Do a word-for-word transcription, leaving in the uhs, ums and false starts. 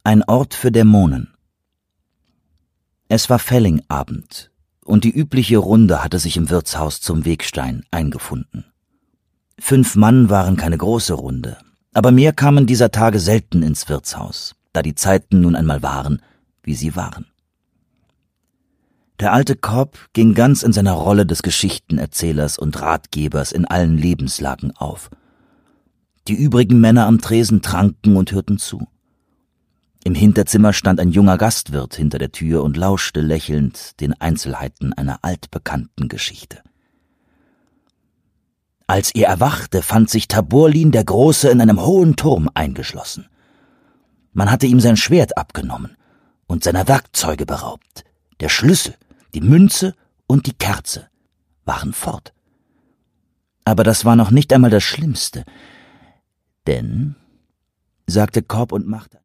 Ein Ort für Dämonen. Es war Fellingabend, und die übliche Runde hatte sich im Wirtshaus zum Wegstein eingefunden. Fünf Mann waren keine große Runde, aber mehr kamen dieser Tage selten ins Wirtshaus, da die Zeiten nun einmal waren, wie sie waren. Der alte Cobb ging ganz in seiner Rolle des Geschichtenerzählers und Ratgebers in allen Lebenslagen auf. Die übrigen Männer am Tresen tranken und hörten zu. Im Hinterzimmer stand ein junger Gastwirt hinter der Tür und lauschte lächelnd den Einzelheiten einer altbekannten Geschichte. Als er erwachte, fand sich Taborlin der Große in einem hohen Turm eingeschlossen. Man hatte ihm sein Schwert abgenommen und seiner Werkzeuge beraubt. Der Schlüssel, die Münze und die Kerze waren fort. Aber das war noch nicht einmal das Schlimmste, denn, sagte Cobb und machte